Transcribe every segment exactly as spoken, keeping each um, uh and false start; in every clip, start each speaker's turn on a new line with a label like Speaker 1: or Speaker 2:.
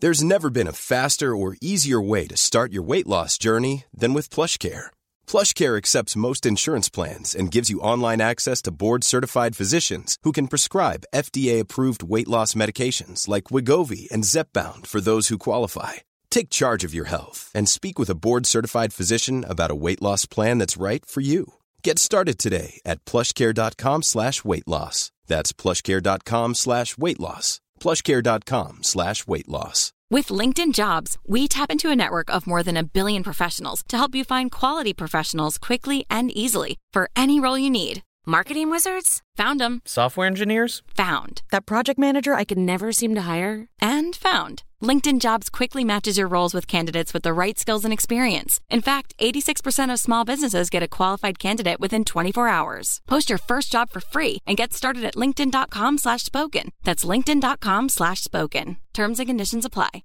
Speaker 1: There's never been a faster or easier way to start your weight loss journey than with PlushCare. PlushCare accepts most insurance plans and gives you online access to board-certified physicians who can prescribe F D A-approved weight loss medications like Wegovy and Zepbound for those who qualify. Take charge of your health and speak with a board-certified physician about a weight loss plan that's right for you. Get started today at plushcare.com slash weight loss. That's plushcare.com slash weight loss. plushcare.com slash weight loss.
Speaker 2: With LinkedIn Jobs, we tap into a network of more than a billion professionals to help you find quality professionals quickly and easily for any role you need. Marketing wizards? Found them.
Speaker 3: Software engineers?
Speaker 2: Found. That project manager I could never seem to hire? And found. LinkedIn Jobs quickly matches your roles with candidates with the right skills and experience. In fact, eighty-six percent of small businesses get a qualified candidate within twenty-four hours. Post your first job for free and get started at linkedin.com slash spoken. That's linkedin.com slash spoken. Terms and conditions apply.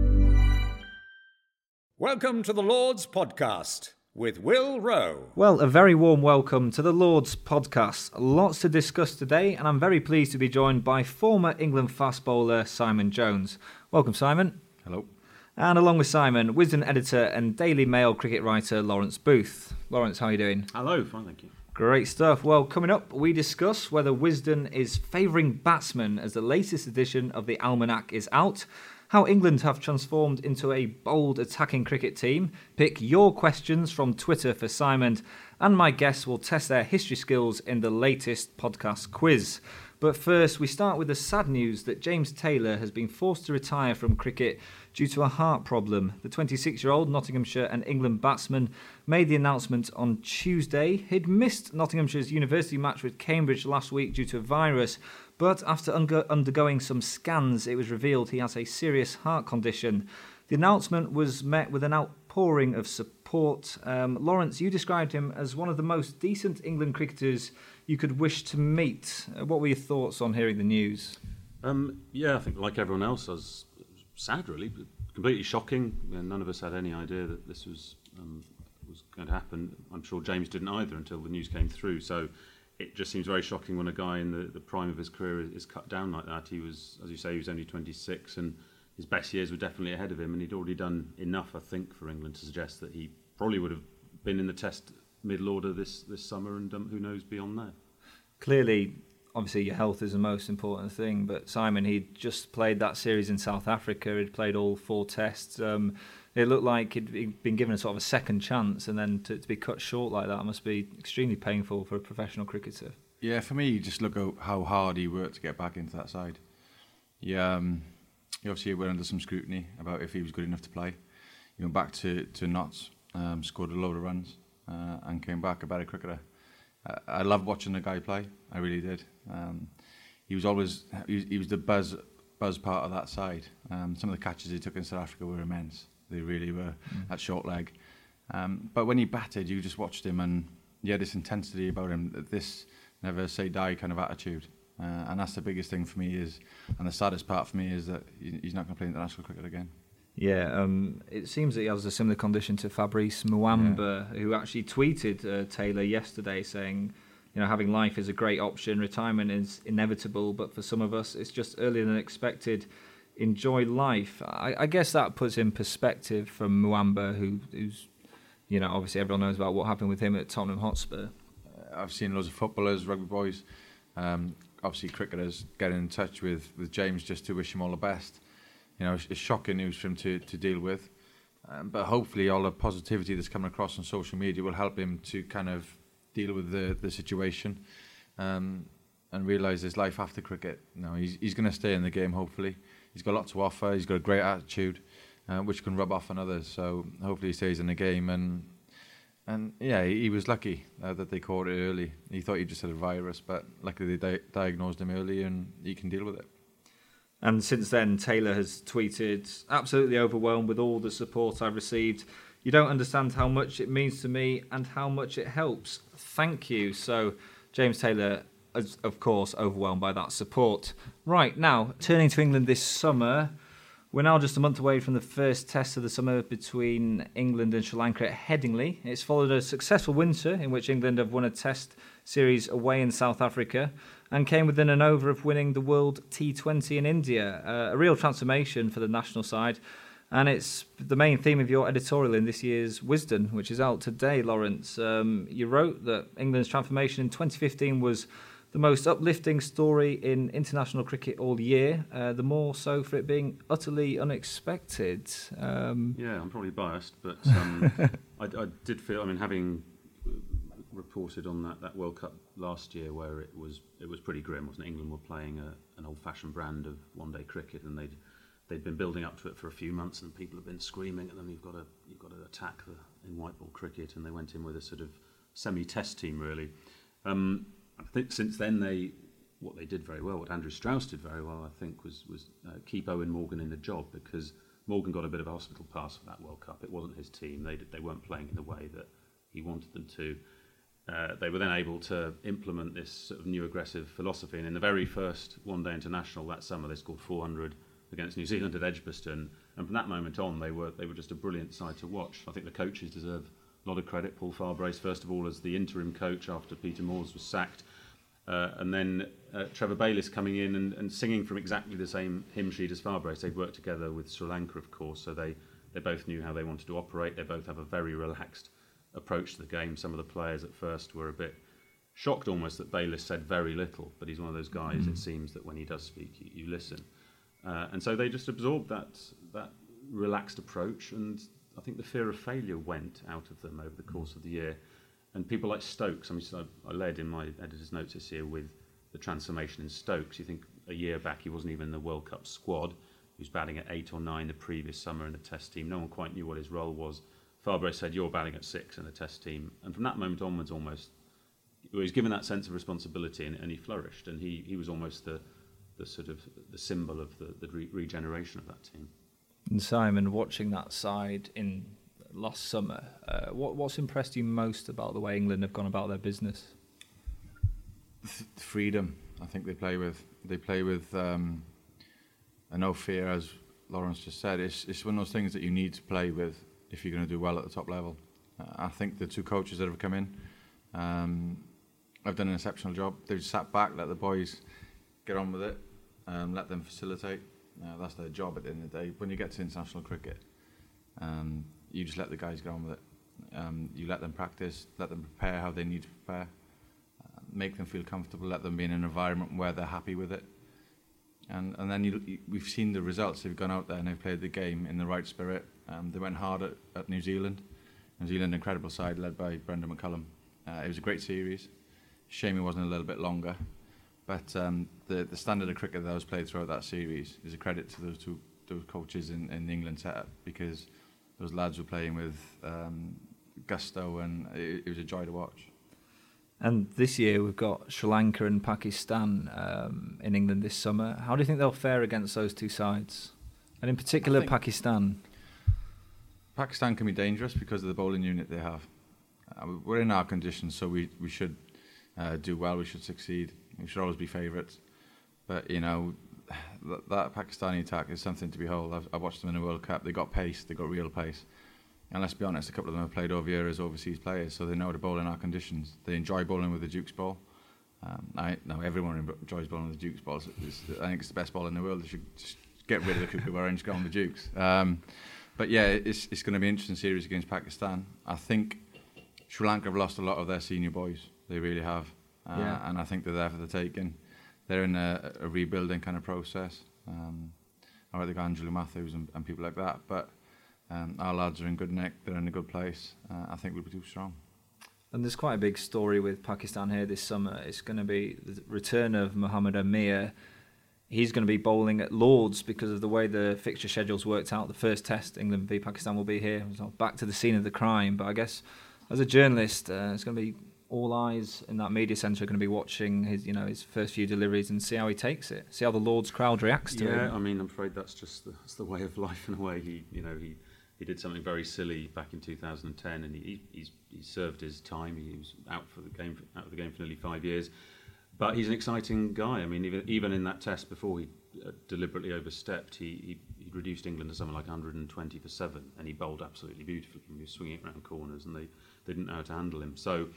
Speaker 4: Welcome to the Lord's Podcast with Will Rowe.
Speaker 5: Well, a very warm welcome to the Lord's Podcast. Lots to discuss today, and I'm very pleased to be joined by former England fast bowler Simon Jones. Welcome, Simon.
Speaker 6: Hello.
Speaker 5: And along with Simon, Wisden editor and Daily Mail cricket writer Lawrence Booth. Lawrence, how are you doing?
Speaker 6: Hello, fine, thank you.
Speaker 5: Great stuff. Well, coming up, we discuss whether Wisden is favouring batsmen as the latest edition of the Almanac is out, how England have transformed into a bold attacking cricket team, pick your questions from Twitter for Simon, and my guests will test their history skills in the latest podcast quiz. But first, we start with the sad news that James Taylor has been forced to retire from cricket due to a heart problem. The twenty-six-year-old Nottinghamshire and England batsman made the announcement on Tuesday. He'd missed Nottinghamshire's university match with Cambridge last week due to a virus, but after un- undergoing some scans, it was revealed he has a serious heart condition. The announcement was met with an outpouring of support. Um, Lawrence, you described him as one of the most decent England cricketers you could wish to meet. Uh, what were your thoughts on hearing the news?
Speaker 6: Um, yeah, I think like everyone else, I was sad, really, completely shocking. None of us had any idea that this was um, was going to happen. I'm sure James didn't either until the news came through. So it just seems very shocking when a guy in the, the prime of his career is cut down like that. He was, as you say, he was only twenty-six, and his best years were definitely ahead of him, and he'd already done enough, I think, for England to suggest that he probably would have been in the Test middle order this, this summer, and um, who knows beyond that.
Speaker 5: Clearly, obviously, your health is the most important thing, but Simon, he'd just played that series in South Africa, he'd played all four tests. Um, it looked like he'd been given a sort of a second chance, and then to, to be cut short like that must be extremely painful for a professional cricketer.
Speaker 7: Yeah, for me, you just look at how hard he worked to get back into that side. Yeah, um, he obviously went under some scrutiny about if he was good enough to play. He went back to, to Notts, um, scored a load of runs, uh, and came back a better cricketer. Uh, I loved watching the guy play, I really did. Um, he was always, he was, he was the buzz buzz part of that side. Um, some of the catches he took in South Africa were immense. They really were, mm. that short leg. Um, but when he batted, you just watched him, and he had this intensity about him, this never say die kind of attitude. Uh, and that's the biggest thing for me is, and the saddest part for me is that he's not going to play international cricket again.
Speaker 5: Yeah, um, it seems that he has a similar condition to Fabrice Muamba, yeah. who actually tweeted uh, Taylor yesterday saying, you know, having life is a great option, retirement is inevitable, but for some of us it's just earlier than expected. Enjoy life. I, I guess that puts in perspective from Muamba, who, who's, you know, obviously everyone knows about what happened with him at Tottenham Hotspur.
Speaker 7: Uh, I've seen loads of footballers, rugby boys, um, obviously cricketers getting in touch with, with James just to wish him all the best. You know, it's, it's shocking news for him to, to deal with, um, but hopefully all the positivity that's coming across on social media will help him to kind of deal with the, the situation um, and realise there's life after cricket. You know, he's, he's going to stay in the game, hopefully. He's got a lot to offer, he's got a great attitude, uh, which can rub off on others, so hopefully he stays in the game. And and yeah, he, he was lucky uh, that they caught it early. He thought he just had a virus, but luckily they di- diagnosed him early and he can deal with it.
Speaker 5: And since then, Taylor has tweeted, absolutely overwhelmed with all the support I've received. You don't understand how much it means to me and how much it helps. Thank you. So, James Taylor is, of course, overwhelmed by that support. Right, now, turning to England this summer, we're now just a month away from the first test of the summer between England and Sri Lanka at Headingley. It's followed a successful winter in which England have won a test series away in South Africa. and came within an over of winning the World T twenty in India. Uh, a real transformation for the national side. And it's the main theme of your editorial in this year's Wisden, which is out today, Lawrence. Um, you wrote that England's transformation in twenty fifteen was the most uplifting story in international cricket all year, uh, the more so for it being utterly unexpected. Um,
Speaker 6: yeah, I'm probably biased, but um, I, I did feel, I mean, having reported on that, that World Cup last year where it was it was pretty grim, wasn't it? England were playing a, an old-fashioned brand of one-day cricket, and they'd they'd been building up to it for a few months, and people have been screaming at them, you've got to you've got to attack the, in white ball cricket, and they went in with a sort of semi-test team, really. Um, I think since then, they what they did very well, what Andrew Strauss did very well, I think, was was uh, keep Owen Morgan in the job, because Morgan got a bit of a hospital pass for that World Cup. It wasn't his team; they did, they weren't playing in the way that he wanted them to. Uh, they were then able to implement this sort of new aggressive philosophy, and in the very first one-day international that summer, they scored four hundred against New Zealand at Edgbaston, and from that moment on, they were they were just a brilliant side to watch. I think the coaches deserve a lot of credit. Paul Farbrace, first of all, as the interim coach after Peter Moores was sacked, uh, and then uh, Trevor Bayliss coming in and, and singing from exactly the same hymn sheet as Farbrace. They'd worked together with Sri Lanka, of course, so they, they both knew how they wanted to operate. They both have a very relaxed approach to the game. Some of the players at first were a bit shocked almost that Bayliss said very little, but he's one of those guys, mm. it seems, that when he does speak, you, you listen. Uh, and so they just absorbed that that relaxed approach, and I think the fear of failure went out of them over the course of the year. And people like Stokes, I mean, I, I led in my editor's notes this year with the transformation in Stokes. You think a year back he wasn't even in the World Cup squad. He was batting at eight or nine the previous summer in the Test team. No one quite knew what his role was. Farbrace said, "You're batting at six in the Test team," and from that moment onwards, almost he was given that sense of responsibility, and, and he flourished. And he he was almost the the sort of the symbol of the, the re- regeneration of that team.
Speaker 5: And Simon, watching that side in last summer, uh, what what's impressed you most about the way England have gone about their business?
Speaker 7: The freedom. I think they play with. They play with um, a no fear, as Lawrence just said. It's it's one of those things that you need to play with if you're going to do well at the top level. Uh, I think the two coaches that have come in um, have done an exceptional job. They've sat back, let the boys get on with it. Um, let them facilitate. Uh, that's their job at the end of the day. When you get to international cricket, um, you just let the guys get on with it. Um, you let them practice, let them prepare how they need to prepare, uh, make them feel comfortable, let them be in an environment where they're happy with it. And and then you, you, we've seen the results. They've gone out there and they've played the game in the right spirit. Um, they went hard at, at New Zealand. New Zealand, incredible side led by Brendan McCullum. Uh, it was a great series. Shame it wasn't a little bit longer. But um, the, the standard of cricket that was played throughout that series is a credit to those two those coaches in, in the England setup, because those lads were playing with um, gusto, and it, it was a joy to watch.
Speaker 5: And this year we've got Sri Lanka and Pakistan um, in England this summer. How do you think they'll fare against those two sides? And in particular Pakistan?
Speaker 7: Pakistan can be dangerous because of the bowling unit they have. Uh, we're in our conditions, so we, we should uh, do well, we should succeed. We should always be favourites. But, you know, that, that Pakistani attack is something to behold. I've, I've watched them in the World Cup. They got pace, they got real pace. And let's be honest, a couple of them have played over here as overseas players, so they know how to bowl in our conditions. They enjoy bowling with the Duke's ball. Um, I, now, everyone enjoys bowling with the Duke's ball. It's, I think it's the best ball in the world. They should just get rid of the Kookaburra and just go on the Dukes. Um, but yeah, it's, it's going to be an interesting series against Pakistan. I think Sri Lanka have lost a lot of their senior boys. They really have. Uh, yeah. And I think they're there for the taking. They're in a, a rebuilding kind of process. Um, I like the guy Angelo Matthews and, and people like that. But um, our lads are in good nick. They're in a good place. Uh, I think we'll be too strong.
Speaker 5: And there's quite a big story with Pakistan here this summer. It's going to be the return of Mohammad Amir. He's going to be bowling at Lords because of the way the fixture schedule's worked out. The first test, England v Pakistan, will be here. So back to the scene of the crime. But I guess as a journalist, uh, it's going to be all eyes in that media centre are going to be watching his, you know, his first few deliveries and see how he takes it. See how the Lords crowd reacts to
Speaker 6: yeah,
Speaker 5: him.
Speaker 6: Yeah, I mean, I'm afraid that's just the, that's the way of life in a way. He, you know, he, he did something very silly back in two thousand ten, and he he's he served his time. He was out for the game out of the game for nearly five years. But he's an exciting guy. I mean, even even in that test before he uh, deliberately overstepped, he, he he reduced England to something like one hundred twenty for seven, and he bowled absolutely beautifully. He was swinging it around corners, and they, they didn't know how to handle him. So.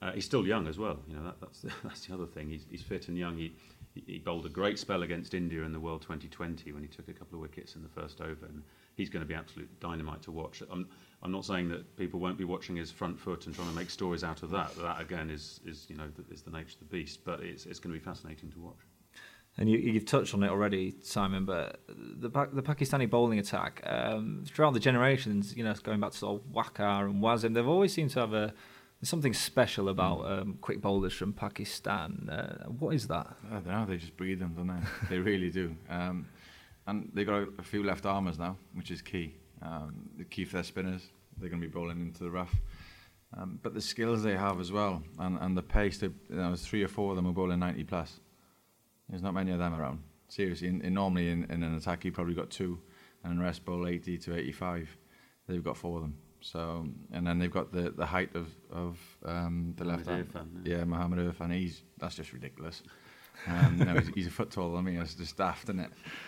Speaker 6: Uh, he's still young as well. You know, that, that's the, that's the other thing. He's, he's fit and young. He, he he bowled a great spell against India in the World twenty twenty when he took a couple of wickets in the first over, and he's going to be absolute dynamite to watch. I'm I'm not saying that people won't be watching his front foot and trying to make stories out of that. That again is is you know is the nature of the beast. But it's it's going to be fascinating to watch.
Speaker 5: And you, you've touched on it already, Simon, but the the Pakistani bowling attack, um, throughout the generations, you know, going back to sort of Waqar and Wasim, they've always seemed to have a something special about um, quick bowlers from Pakistan. Uh, what is that?
Speaker 7: I don't know, they just breed them, don't they? They really do. Um, and they've got a, a few left armers now, which is key. Um, the key for their spinners, they're going to be bowling into the rough. Um, but the skills they have as well, and, and the pace, they, you know, there's three or four of them are bowling ninety plus. There's not many of them around. Seriously, in, in normally in, in an attack, you probably got two, and the rest bowl eighty to eighty-five. They've got four of them. So, and then they've got the, the height of of um, the left hand.
Speaker 6: Irfan,
Speaker 7: yeah. yeah, Mohammed Irfan. He's that's just ridiculous. Um, no, he's, he's a foot taller than me. It's just daft, isn't it?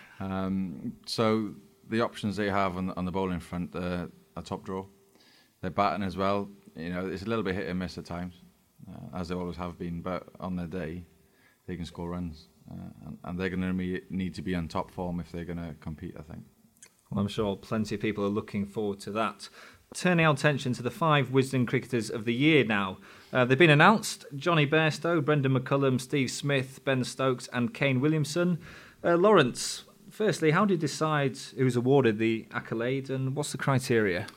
Speaker 7: Um, so the options they have on, on the bowling front uh, are top draw. Their batting as well. You know, it's a little bit hit and miss at times, uh, as they always have been. But on their day, they can score runs. Uh, and, and they're going to need to be on top form if they're going to compete, I think.
Speaker 5: Well, I'm sure plenty of people are looking forward to that. Turning our attention to the five Wisden cricketers of the year now. Uh, they've been announced: Johnny Bairstow, Brendan McCullum, Steve Smith, Ben Stokes and Kane Williamson. Uh, Lawrence, firstly, how do you decide who's awarded the accolade and what's the criteria?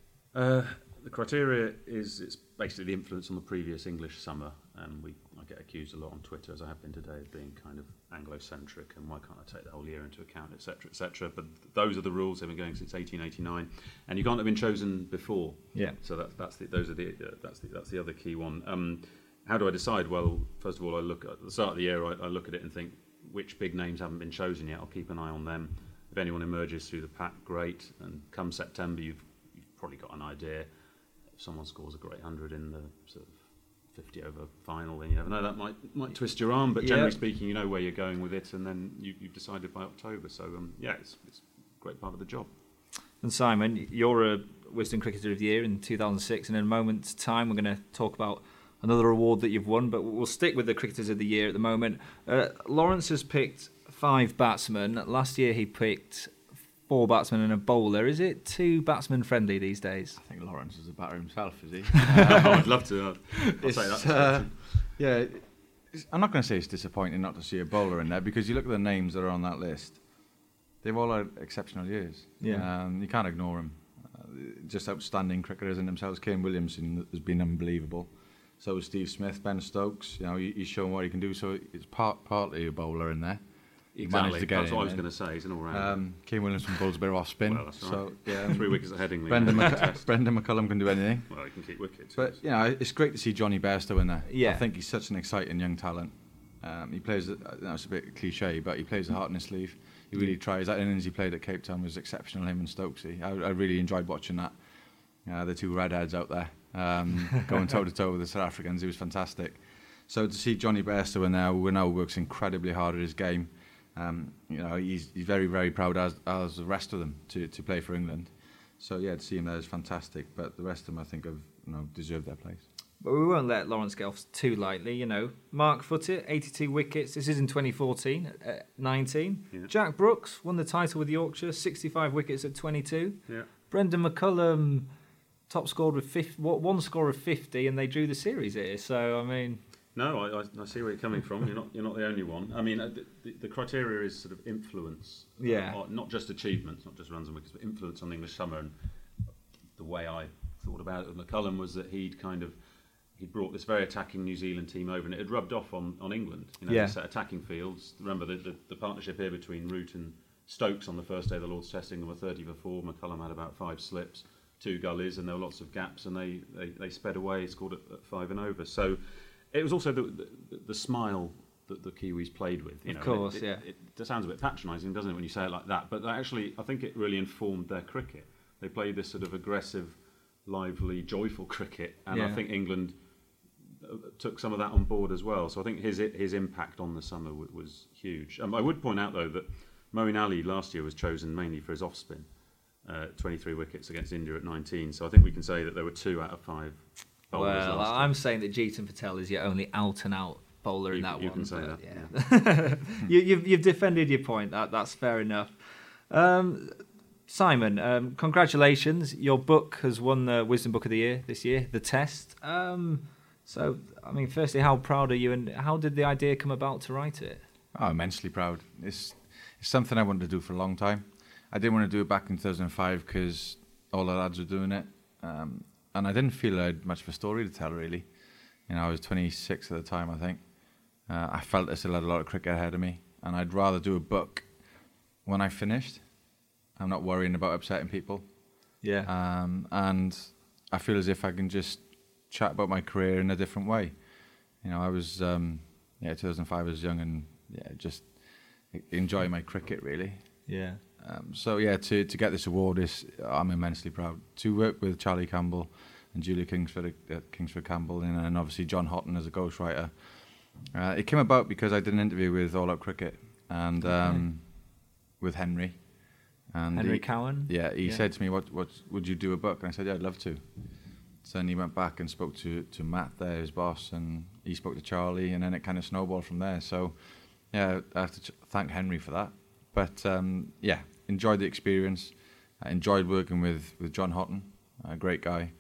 Speaker 6: Uh, the criteria is it's basically the influence on the previous English summer, and we I get accused a lot on Twitter, as I have been today, of being kind of Anglo-centric and why can't I take the whole year into account, et cetera, et cetera. But those are the rules. They've been going since eighteen eighty-nine, and you can't have been chosen before.
Speaker 5: Yeah.
Speaker 6: So that's that's the, those are the uh, that's the that's the other key one. Um, how do I decide? Well, first of all, I look at the start of the year. I, I look at it and think which big names haven't been chosen yet. I'll keep an eye on them. If anyone emerges through the pack, great. And come September, you've you've probably got an idea. If someone scores a great hundred in the sort of fifty over final, then you never know, that might might twist your arm, but generally yeah. speaking, you know where you're going with it, and then you, you've decided by October. So um, yeah, it's, it's a great part of the job.
Speaker 5: And Simon, you're a Wisden Cricketer of the Year in two thousand six, and in a moment's time we're going to talk about another award that you've won, but we'll stick with the Cricketers of the Year at the moment. Uh, Lawrence has picked five batsmen. Last year he picked four batsmen and a bowler. Is it too batsman friendly these days?
Speaker 7: I think Lawrence is a batter himself, is he?
Speaker 6: I would love to. I'll, I'll say that.
Speaker 7: Uh, yeah, it's, I'm not going to say it's disappointing not to see a bowler in there, because you look at the names that are on that list. They've all had exceptional years.
Speaker 5: Yeah,
Speaker 7: um, you can't ignore them. Uh, just outstanding cricketers in themselves. Kane Williamson has been unbelievable. So is Steve Smith, Ben Stokes. You know, he, he's shown what he can do. So it's part partly a bowler in there.
Speaker 6: Exactly, to get that's what I was going to say. He's an all-rounder.
Speaker 7: Um, Kane Williamson bowls a bit of off spin.
Speaker 6: Well, that's right.
Speaker 7: So yeah,
Speaker 6: three wickets at Headingley.
Speaker 7: Brendan, Mc- Brendan McCullum can do anything.
Speaker 6: Well, he can keep wickets.
Speaker 7: But you know, it's great to see Johnny Bairstow in there.
Speaker 5: Yeah.
Speaker 7: I think he's such an exciting young talent. Um, he plays. You know, it's a bit cliche, but he plays the heart in his sleeve. He really tries. That innings he played at Cape Town was exceptional. Him and Stokesy. I, I really enjoyed watching that. Uh, the two redheads out there um, going toe to toe with the South Africans. It was fantastic. So to see Johnny Bairstow in there, who now works incredibly hard at his game. Um, you know, he's, he's very, very proud, as as the rest of them, to, to play for England. So yeah, to see him there is fantastic. But the rest of them, I think, have you know deserved their place.
Speaker 5: But we won't let Lawrence get off too lightly. You know, Mark Footett, eighty-two wickets. This is in twenty fourteen, at nineteen. Yeah. Jack Brooks won the title with Yorkshire, sixty-five wickets at twenty-two.
Speaker 6: Yeah.
Speaker 5: Brendan McCullum top scored with fifty, one score of fifty, and they drew the series here. So I mean.
Speaker 6: No, I, I, I see where you're coming from. You're not you're not the only one. I mean, uh, the, the criteria is sort of influence.
Speaker 5: Yeah.
Speaker 6: Uh, not just achievements, not just runs and wickets, but influence on the English summer. And the way I thought about it with McCullum was that he'd kind of he brought this very attacking New Zealand team over, and it had rubbed off on, on England. You know,
Speaker 5: yeah.
Speaker 6: They set attacking fields. Remember the, the the partnership here between Root and Stokes on the first day of the Lord's testing. There were thirty for four. McCullum had about five slips, two gullies, and there were lots of gaps, and they they, they sped away, scored at, at five and over. So. It was also the, the, the smile that the Kiwis played with. You
Speaker 5: of
Speaker 6: know,
Speaker 5: course,
Speaker 6: it, it,
Speaker 5: yeah.
Speaker 6: It, it sounds a bit patronising, doesn't it, when you say it like that? But actually, I think it really informed their cricket. They played this sort of aggressive, lively, joyful cricket, and
Speaker 5: yeah.
Speaker 6: I think England took some of that on board as well. So I think his his impact on the summer w- was huge. Um, I would point out, though, that Moeen Ali last year was chosen mainly for his off-spin, uh, twenty-three wickets against India at nineteen. So I think we can say that there were two out of five bowlers
Speaker 5: Well,
Speaker 6: last
Speaker 5: I'm
Speaker 6: year.
Speaker 5: saying that Jeetan Patel is your only out and out bowler
Speaker 6: You
Speaker 5: in
Speaker 6: can-
Speaker 5: that
Speaker 6: you
Speaker 5: one.
Speaker 6: can say
Speaker 5: but
Speaker 6: that,
Speaker 5: Yeah. you, you've you've defended your point. That that's fair enough. Um, Simon, um, congratulations! Your book has won the Wisdom Book of the Year this year, The Test. Um, so, I mean, firstly, how proud are you, and how did the idea come about to write it?
Speaker 7: Oh, immensely proud. It's, it's something I wanted to do for a long time. I didn't want to do it back in two thousand five because all the lads were doing it. Um, and I didn't feel I had much of a story to tell, really. You know, I was twenty-six at the time, I think. Uh, I felt I still had a lot of cricket ahead of me. And I'd rather do a book when I finished. I'm not worrying about upsetting people.
Speaker 5: Yeah.
Speaker 7: Um, and I feel as if I can just chat about my career in a different way. You know, I was, um, yeah, two thousand five I was young and, yeah, just enjoying my cricket, really.
Speaker 5: Yeah.
Speaker 7: Um, so, yeah, to, to get this award, is I'm immensely proud. To work with Charlie Campbell and Julia Kingsford, uh, Kingsford Campbell, and, and obviously John Houghton as a ghostwriter. Uh, it came about because I did an interview with All Out Cricket and um, okay. with Henry. And
Speaker 5: Henry
Speaker 7: he,
Speaker 5: Cowan?
Speaker 7: Yeah, he
Speaker 5: yeah.
Speaker 7: said to me, "What, what would you do a book?" And I said, "Yeah, I'd love to." So then he went back and spoke to, to Matt there, his boss, and he spoke to Charlie, and then it kind of snowballed from there. So, yeah, I have to ch- thank Henry for that. But, um, yeah, enjoyed the experience. I enjoyed working with, with John Houghton, a great guy.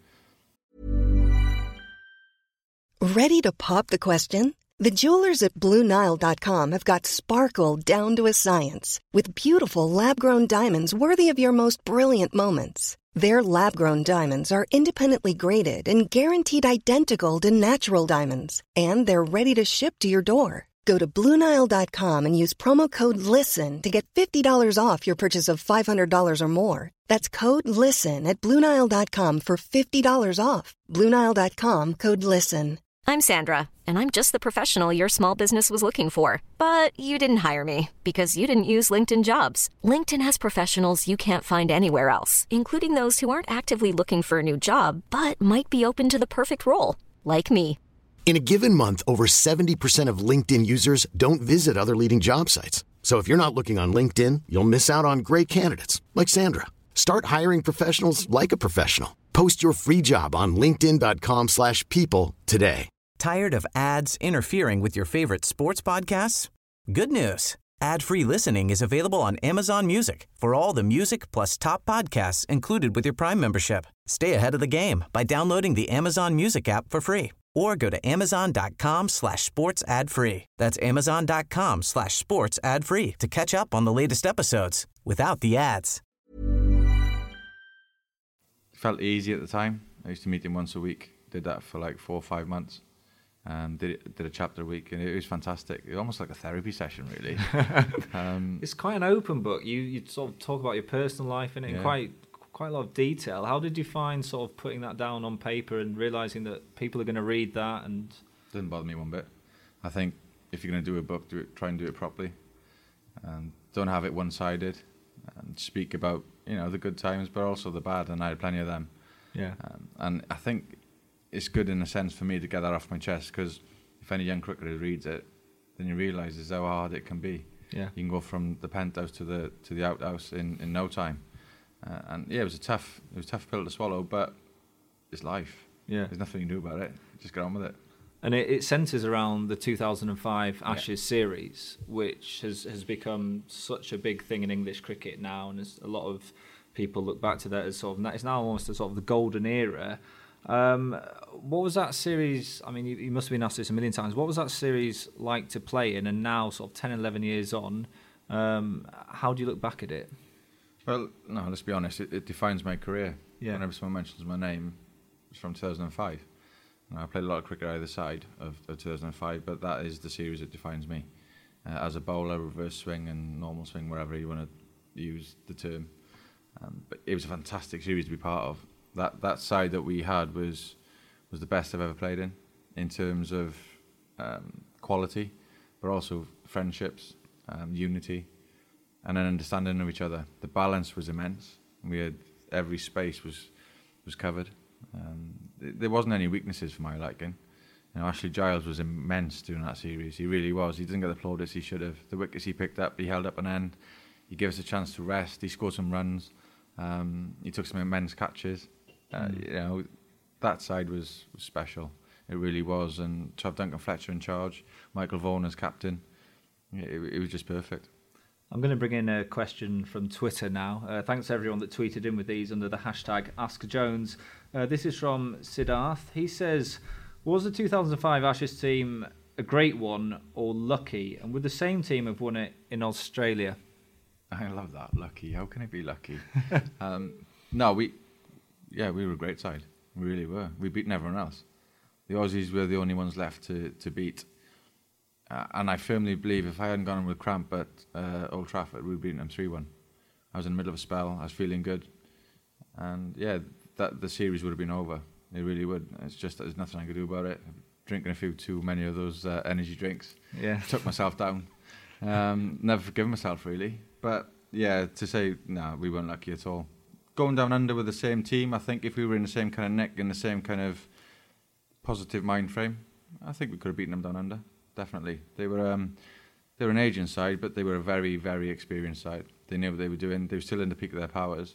Speaker 3: Ready to pop the question? The jewelers at Blue Nile dot com have got sparkle down to a science with beautiful lab-grown diamonds worthy of your most brilliant moments. Their lab-grown diamonds are independently graded and guaranteed identical to natural diamonds, and they're ready to ship to your door. Go to Blue Nile dot com and use promo code LISTEN to get fifty dollars off your purchase of five hundred dollars or more. That's code LISTEN at Blue Nile dot com for fifty dollars off. Blue Nile dot com, code LISTEN.
Speaker 8: I'm Sandra, and I'm just the professional your small business was looking for. But you didn't hire me because you didn't use LinkedIn Jobs. LinkedIn has professionals you can't find anywhere else, including those who aren't actively looking for a new job, but might be open to the perfect role, like me.
Speaker 9: In a given month, over seventy percent of LinkedIn users don't visit other leading job sites. So if you're not looking on LinkedIn, you'll miss out on great candidates, like Sandra. Start hiring professionals like a professional. Post your free job on linkedin dot com slash people today.
Speaker 10: Tired of ads interfering with your favorite sports podcasts? Good news. Ad-free listening is available on Amazon Music for all the music plus top podcasts included with your Prime membership. Stay ahead of the game by downloading the Amazon Music app for free or go to amazon dot com slash sports ad free. That's amazon dot com slash sports ad free to catch up on the latest episodes without the ads.
Speaker 7: Felt easy at the time. I used to meet him once a week. Did that for like four or five months. Um, did did a chapter a week, and it was fantastic. It was almost like a therapy session, really. um,
Speaker 5: it's quite an open book. You you sort of talk about your personal life in it
Speaker 7: yeah.
Speaker 5: in quite quite a lot of detail. How did you find sort of putting that down on paper and realizing that people are going to read that? And
Speaker 7: didn't bother me one bit. I think if you're going to do a book, do it. Try and do it properly. Um, don't have it one-sided. And speak about you know the good times, but also the bad, and I had plenty of them.
Speaker 5: Yeah.
Speaker 7: Um, and I think it's good in a sense for me to get that off my chest, because if any young cricketer reads it, then you realise how hard it can be.
Speaker 5: Yeah.
Speaker 7: You can go from the penthouse to the to the outhouse in, in no time. Uh, and yeah, it was a tough it was a tough pill to swallow, but it's life.
Speaker 5: Yeah.
Speaker 7: There's nothing you can do about it. Just get on with it.
Speaker 5: And it, it centres around the two thousand five Ashes
Speaker 7: yeah.
Speaker 5: series, which has, has become such a big thing in English cricket now, and there's a lot of people look back to that as sort of it's now almost a sort of the golden era. Um, what was that series? I mean, you, you must have been asked this a million times. What was that series like to play in? And now, sort of ten, eleven years on, um, how do you look back at it?
Speaker 7: Well, no, let's be honest. It, it defines my career.
Speaker 5: Yeah.
Speaker 7: Whenever someone mentions my name, it's from two thousand five. And I played a lot of cricket either side of, of two thousand five, but that is the series that defines me. Uh, as a bowler, reverse swing and normal swing, wherever you want to use the term. Um, but it was a fantastic series to be part of. That that side that we had was was the best I've ever played in, in terms of um, quality, but also friendships, um, unity, and an understanding of each other. The balance was immense. We had every space was was covered. Um, th- there wasn't any weaknesses for my liking. You know, Ashley Giles was immense during that series. He really was. He didn't get the plaudits he should have. The wickets he picked up, he held up an end. He gave us a chance to rest. He scored some runs. Um, he took some immense catches. Uh, mm. You know, that side was, was special. It really was. And to have Duncan Fletcher in charge, Michael Vaughan as captain, it, it was just perfect.
Speaker 5: I'm going to bring in a question from Twitter now. Uh, thanks to everyone that tweeted in with these under the hashtag AskJones. Uh, this is from Siddharth. He says, was the two thousand five Ashes team a great one or lucky? And would the same team have won it in Australia?
Speaker 7: I love that. Lucky. How can it be lucky? um, no, we, yeah, we were a great side. We really were. We beaten everyone else. The Aussies were the only ones left to, to beat. Uh, and I firmly believe if I hadn't gone with cramp at uh, Old Trafford, we'd beaten them three one. I was in the middle of a spell. I was feeling good. And yeah, that the series would have been over. It really would. It's just that there's nothing I could do about it. Drinking a few too many of those uh, energy drinks. Yeah. Took myself down. Um, never forgiven myself, really. But yeah, to say, no, nah, we weren't lucky at all. Going down under with the same team, I think if we were in the same kind of nick, in the same kind of positive mind frame, I think we could have beaten them down under. Definitely. They were um, they were an aging side, but they were a very, very experienced side. They knew what they were doing. They were still in the peak of their powers.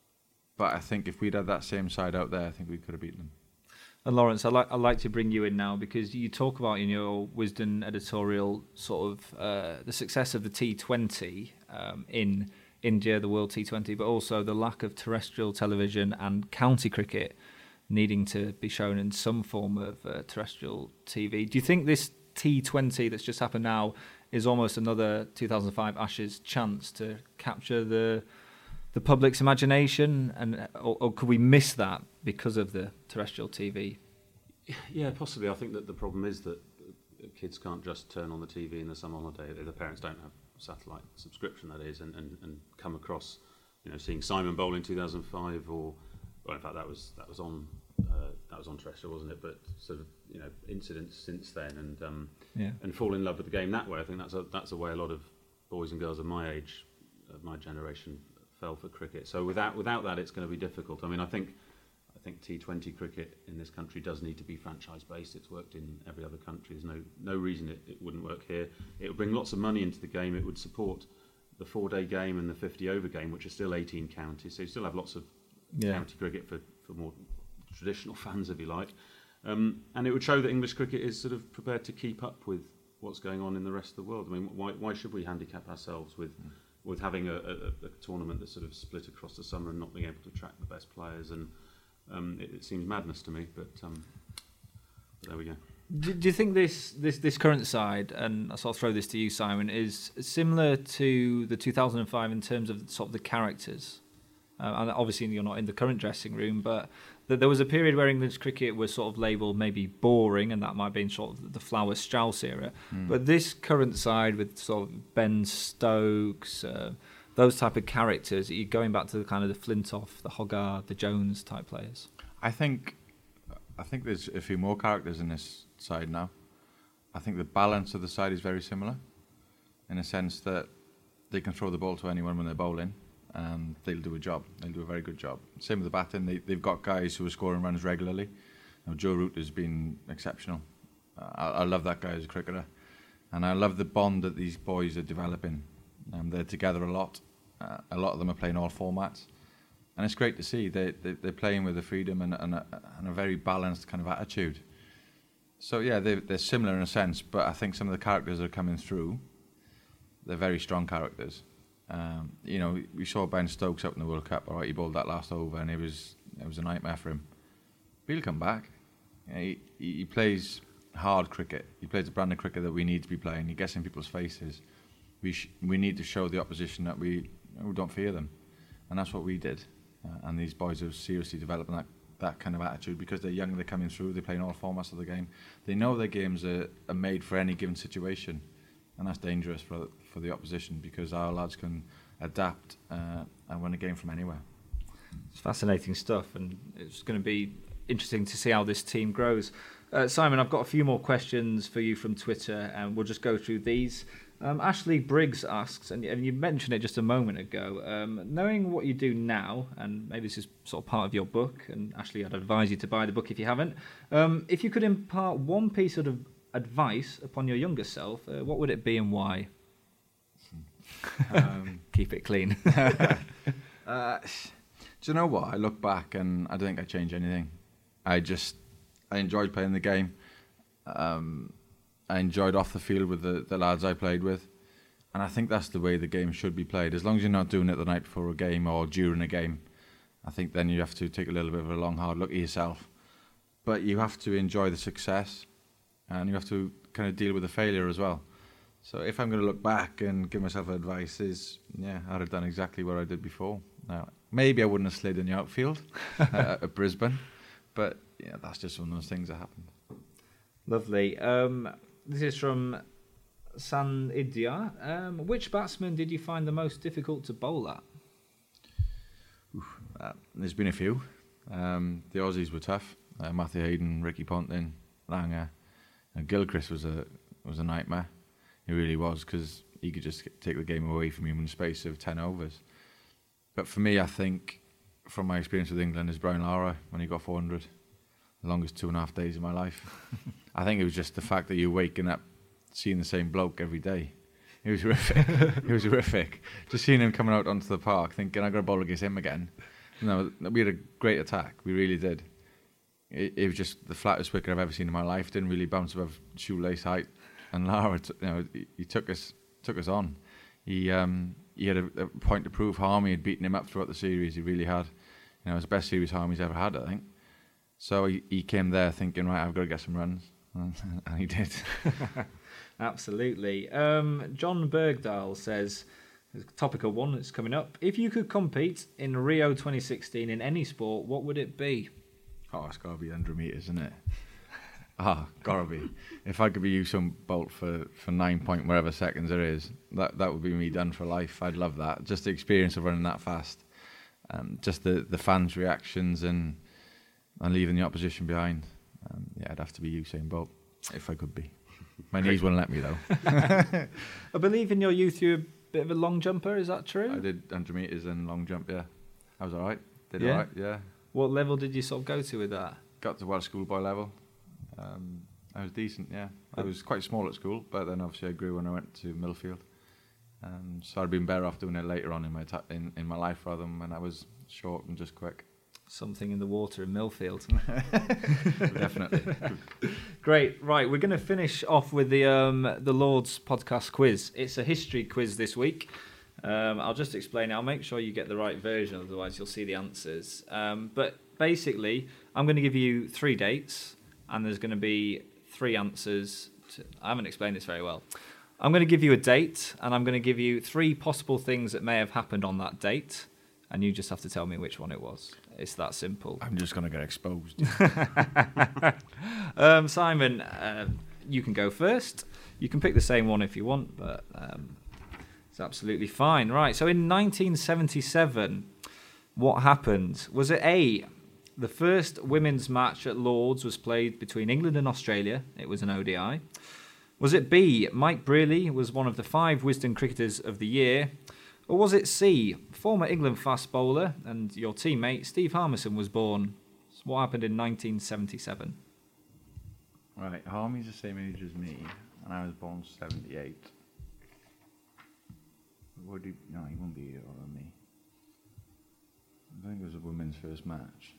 Speaker 7: But I think if we'd had that same side out there, I think we could have beaten them.
Speaker 5: And Lawrence, I'd like, I'd like to bring you in now because you talk about in your Wisden editorial sort of uh, the success of the T twenty um, in India, the World T twenty, but also the lack of terrestrial television and county cricket needing to be shown in some form of uh, terrestrial T V. Do you think this T twenty that's just happened now is almost another two thousand five Ashes chance to capture the the public's imagination, and or, or could we miss that because of the terrestrial T V?
Speaker 6: Yeah, possibly. I think that the problem is that kids can't just turn on the T V in the summer holiday. The parents don't have satellite subscription, that is, and, and, and come across, you know, seeing Simon bowl in two thousand five, or well, in fact that was that was on uh, that was on terrestrial, wasn't it? But sort of, you know, incidents since then, and um, yeah. and fall in love with the game that way. I think that's a, that's a way a lot of boys and girls of my age, of my generation, fell for cricket. So without without that, it's going to be difficult. I mean, I think I think T twenty cricket in this country does need to be franchise based. It's worked in every other country. There's no no reason it, it wouldn't work here. It would bring lots of money into the game. It would support the four day game and the fifty over game, which are still eighteen counties. So you still have lots of yeah. county cricket for, for more traditional fans, if you like. Um, and it would show that English cricket is sort of prepared to keep up with what's going on in the rest of the world. I mean, why why should we handicap ourselves with mm. with having a, a, a tournament that's sort of split across the summer and not being able to track the best players? And um, it, it seems madness to me, but, um, but there we go.
Speaker 5: Do, do you think this, this this current side, and I'll throw this to you, Simon, is similar to the two thousand five in terms of sort of the characters? Uh, and obviously you're not in the current dressing room, but th- there was a period where English cricket was sort of labelled maybe boring, and that might have been sort of the Flower Strauss era. Mm. But this current side with sort of Ben Stokes, uh, those type of characters, you're going back to the kind of the Flintoff, the Hogarth, the Jones type players.
Speaker 7: I think, I think there's a few more characters in this side now. I think the balance of the side is very similar, in a sense that they can throw the ball to anyone when they're bowling, and they'll do a job. They'll do a very good job. Same with the batting. They, they've got guys who are scoring runs regularly. You know, Joe Root has been exceptional. Uh, I, I love that guy as a cricketer. And I love the bond that these boys are developing. Um, they're together a lot. Uh, a lot of them are playing all formats. And it's great to see. They, they, they're playing with a freedom and, and, a, and a very balanced kind of attitude. So, yeah, they, they're similar in a sense, but I think some of the characters that are coming through, they're very strong characters. Um, you know, we saw Ben Stokes up in the World Cup. All right, he bowled that last over, and it was it was a nightmare for him. But he'll come back. You know, he, he plays hard cricket. He plays the brand of cricket that we need to be playing. He gets in people's faces. We sh- we need to show the opposition that we, we don't fear them, and that's what we did. Uh, and these boys are seriously developing that, that kind of attitude because they're young. They're coming through. They're playing all formats of the game. They know their games are, are made for any given situation. And that's dangerous for for the opposition because our lads can adapt uh, and win a game from anywhere.
Speaker 5: It's fascinating stuff, and it's going to be interesting to see how this team grows. Uh, Simon, I've got a few more questions for you from Twitter, and we'll just go through these. Um, Ashley Briggs asks, and, and you mentioned it just a moment ago, um, knowing what you do now, and maybe this is sort of part of your book, and Ashley, I'd advise you to buy the book if you haven't, um, if you could impart one piece of advice upon your younger self, uh, what would it be and why? Um, Keep it clean.
Speaker 7: uh, do you know what? I look back and I don't think I'd change anything. I just I enjoyed playing the game. Um, I enjoyed off the field with the, the lads I played with. And I think that's the way the game should be played. As long as you're not doing it the night before a game or during a game, I think then you have to take a little bit of a long, hard look at yourself. But you have to enjoy the success, and you have to kind of deal with the failure as well. So if I'm going to look back and give myself advice, is yeah, I'd have done exactly what I did before. Now, maybe I wouldn't have slid in the outfield uh, at Brisbane, but yeah, that's just one of those things that happened.
Speaker 5: Lovely. Um, this is from San Idia. Um, which batsman did you find the most difficult to bowl at?
Speaker 7: Oof, uh, there's been a few. Um, the Aussies were tough. Uh, Matthew Hayden, Ricky Ponting, Langer, and Gilchrist was a was a nightmare. He really was, because he could just take the game away from you in the space of ten overs. But for me, I think, from my experience with England, is Brian Lara when he got four hundred. The longest two and a half days of my life. I think it was just the fact that you're waking up seeing the same bloke every day. It was horrific. It was horrific. Just seeing him coming out onto the park, thinking, I'm going to bowl against him again. No, we had a great attack. We really did. It, it was just the flattest wicket I've ever seen in my life. Didn't really bounce above shoelace height. And Lara, t- you know, he, he took us took us on. He um, he had a, a point to prove. Harmy had beaten him up throughout the series. He really had. You know, it was the best series Harmy's ever had, I think. So he, he came there thinking, right, I've got to get some runs. And, and he did.
Speaker 5: Absolutely. Um, John Bergdahl says, topical one that's coming up. If you could compete in Rio twenty sixteen in any sport, what would it be?
Speaker 7: Oh, it's got to be one hundred metres, isn't it? Ah, gotta be. If I could be Usain Bolt for, for nine point whatever seconds there is, that that would be me done for life. I'd love that. Just the experience of running that fast. Um, just the, the fans' reactions and and leaving the opposition behind. Um, yeah, I'd have to be Usain Bolt if I could be. My knees wouldn't let me, though.
Speaker 5: I believe in your youth you were a bit of a long jumper, is that true?
Speaker 7: I did one hundred metres and long jump, yeah. I was all right. Did
Speaker 5: yeah?
Speaker 7: all right, yeah.
Speaker 5: What level did you sort of go to with that?
Speaker 7: Got to Welsh schoolboy level. Um, I was decent, yeah. I was quite small at school, but then obviously I grew when I went to Millfield. Um, so I'd been better off doing it later on in my ta- in, in my life rather than when I was short and just quick.
Speaker 5: Something in the water in Millfield.
Speaker 7: Definitely.
Speaker 5: Great. Right, we're going to finish off with the um, the Lord's podcast quiz. It's a history quiz this week. Um, I'll just explain it. I'll make sure you get the right version, otherwise you'll see the answers. Um, but basically, I'm going to give you three dates, and there's going to be three answers. To, I haven't explained this very well. I'm going to give you a date, and I'm going to give you three possible things that may have happened on that date, and you just have to tell me which one it was. It's that simple.
Speaker 7: I'm just going to get exposed.
Speaker 5: um, Simon, uh, you can go first. You can pick the same one if you want, but um, it's absolutely fine. Right, so in nineteen seventy-seven, what happened? Was it A, the first women's match at Lord's was played between England and Australia? It was an O D I. Was it B, Mike Brearley was one of the five Wisden cricketers of the year? Or was it C, former England fast bowler and your teammate Steve Harmison was born? So what happened in nineteen seventy-seven?
Speaker 7: Right, Harmy's the same age as me, and I was born seventy-eight. Would he? No, he won't be older than me. I think it was a women's first match.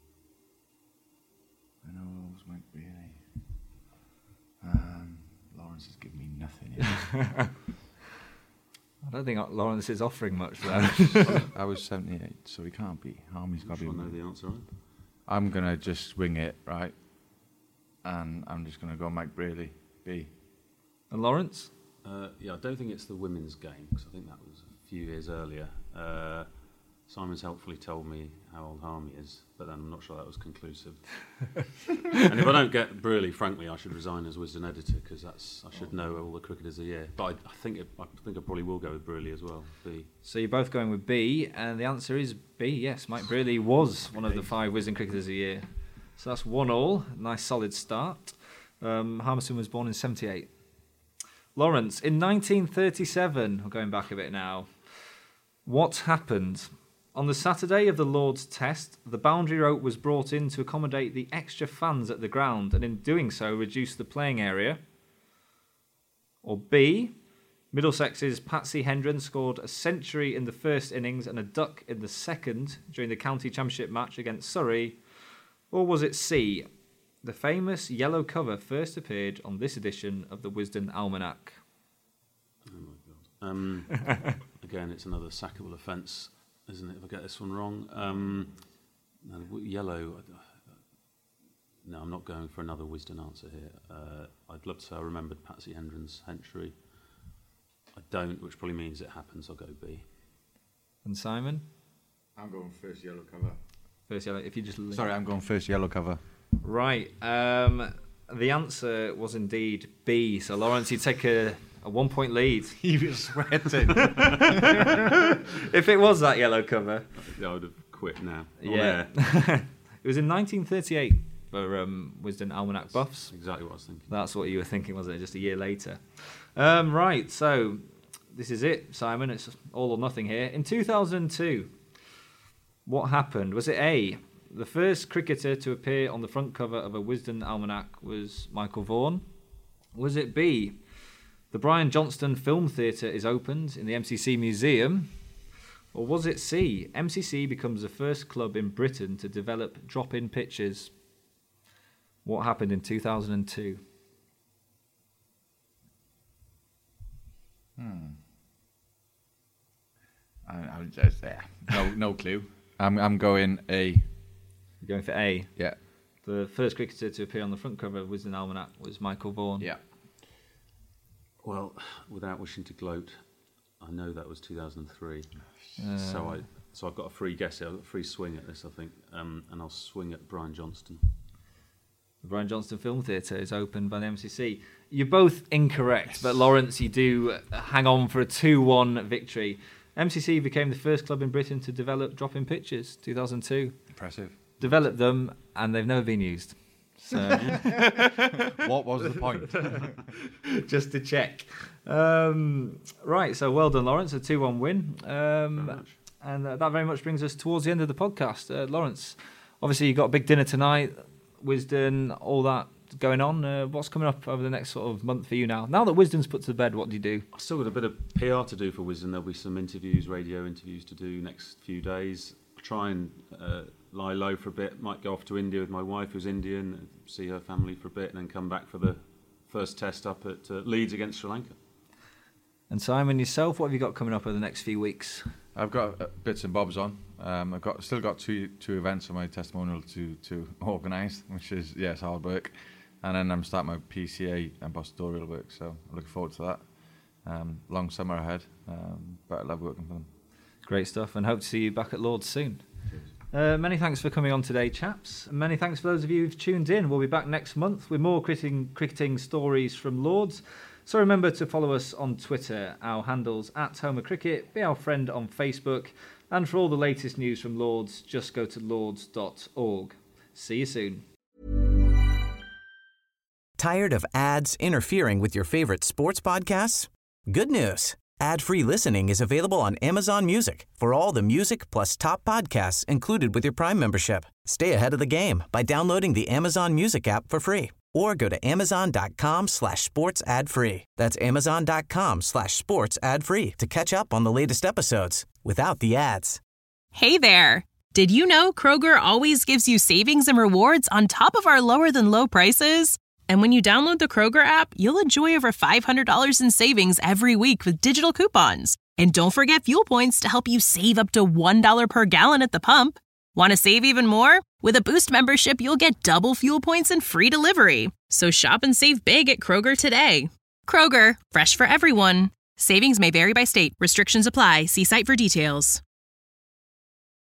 Speaker 7: I know it was Mike Brearley. Um, Lawrence has given me nothing yet.
Speaker 5: I don't think Lawrence is offering much there.
Speaker 7: I was seventy-eight, so he can't be. Harmy's got to be.
Speaker 6: I know the answer, right?
Speaker 7: I'm going to just wing it, right? And I'm just going to go Mike Brearley, B.
Speaker 5: And Lawrence?
Speaker 6: Uh, yeah, I don't think it's the women's game, because I think that was a few years earlier. Uh, Simon's helpfully told me how old Harmy is, but then I'm not sure that was conclusive. And if I don't get Brearley, frankly, I should resign as Wisden editor, because that's I should know all the cricketers a year. But I, I think it, I think I probably will go with Brearley as well. B.
Speaker 5: So you're both going with B, and the answer is B. Yes, Mike Brearley was one of the five Wisden cricketers a year. So that's one all. Nice solid start. Um, Harmison was born in seventy-eight. Lawrence, in nineteen thirty-seven, we're going back a bit now. What happened? On the Saturday of the Lord's Test, the boundary rope was brought in to accommodate the extra fans at the ground and in doing so reduce the playing area. Or B, Middlesex's Patsy Hendren scored a century in the first innings and a duck in the second during the county championship match against Surrey. Or was it C, the famous yellow cover first appeared on this edition of the Wisden Almanac?
Speaker 6: Oh my God. Um, again, it's another sackable offence, isn't it, if I get this one wrong? Um, no, yellow... No, I'm not going for another Wisden answer here. Uh, I'd love to say I remembered Patsy Hendren's Henry. I don't, which probably means it happens. I'll go B.
Speaker 5: And Simon?
Speaker 7: I'm going first yellow cover.
Speaker 5: First yellow, if you just...
Speaker 7: Sorry, I'm going first yellow cover.
Speaker 5: Right. Um, the answer was indeed B. So, Lawrence, you take a, a one-point lead.
Speaker 7: He was sweating.
Speaker 5: If it was that yellow cover...
Speaker 6: I would have quit now.
Speaker 5: Yeah. It was in nineteen thirty-eight. For um, Wisden Almanac buffs.
Speaker 6: That's exactly what I was thinking.
Speaker 5: That's what you were thinking, wasn't it? Just a year later. Um, right, so this is it, Simon. It's all or nothing here. In two thousand two, what happened? Was it A, the first cricketer to appear on the front cover of a Wisden Almanac was Michael Vaughan? Was it B, the Brian Johnston Film Theatre is opened in the M C C Museum? Or was it C, M C C becomes the first club in Britain to develop drop-in pitches? What happened in two thousand two?
Speaker 7: Hmm. I, I'm just there. No, no clue. I'm, I'm going A.
Speaker 5: You're going for A.
Speaker 7: Yeah.
Speaker 5: The first cricketer to appear on the front cover of Wisden Almanac was Michael Vaughan.
Speaker 7: Yeah.
Speaker 6: Well, without wishing to gloat, I know that was two thousand three.
Speaker 5: Uh,
Speaker 6: so I, so I've got a free guess here. I've got a free swing at this, I think, um, and I'll swing at Brian Johnston.
Speaker 5: The Brian Johnston Film Theatre is opened by the M C C. You're both incorrect, yes. But Lawrence, you do hang on for a two one victory. M C C became the first club in Britain to develop drop-in pitches, two thousand two.
Speaker 7: Impressive.
Speaker 5: Developed them, and they've never been used. So,
Speaker 7: what was the point?
Speaker 5: Just to check. Um, right, so well done, Lawrence. A two one win. Um, and uh, that very much brings us towards the end of the podcast. Uh, Lawrence, obviously you've got a big dinner tonight. Wisden, all that going on. Uh, what's coming up over the next sort of month for you now? Now that Wisden's put to bed, what do you do?
Speaker 6: I've still got a bit of P R to do for Wisden. There'll be some interviews, radio interviews to do next few days. Try and uh, lie low for a bit. Might go off to India with my wife, who's Indian, see her family for a bit, and then come back for the first test up at uh, Leeds against Sri Lanka.
Speaker 5: And Simon, yourself, what have you got coming up over the next few weeks?
Speaker 7: I've got uh, bits and bobs on. Um, I've got still got two two events on my testimonial to to organise, which is yes hard work, and then I'm starting my P C A ambassadorial work. So I'm looking forward to that. Um, long summer ahead, um, but I love working for them.
Speaker 5: Great stuff, and hope to see you back at Lord's soon. Uh, many thanks for coming on today, chaps. And many thanks for those of you who've tuned in. We'll be back next month with more cricketing, cricketing stories from Lords. So remember to follow us on Twitter. Our handle's at Homer Cricket. Be our friend on Facebook. And for all the latest news from Lords, just go to lords dot org. See you soon.
Speaker 10: Tired of ads interfering with your favorite sports podcasts? Good news. Ad-free listening is available on Amazon Music for all the music plus top podcasts included with your Prime membership. Stay ahead of the game by downloading the Amazon Music app for free or go to amazon.com slash sports ad free. That's amazon.com slash sports ad free to catch up on the latest episodes without the ads.
Speaker 11: Hey there. Did you know Kroger always gives you savings and rewards on top of our lower than low prices? And when you download the Kroger app, you'll enjoy over five hundred dollars in savings every week with digital coupons. And don't forget fuel points to help you save up to one dollar per gallon at the pump. Want to save even more? With a Boost membership, you'll get double fuel points and free delivery. So shop and save big at Kroger today. Kroger, fresh for everyone. Savings may vary by state. Restrictions apply. See site for details.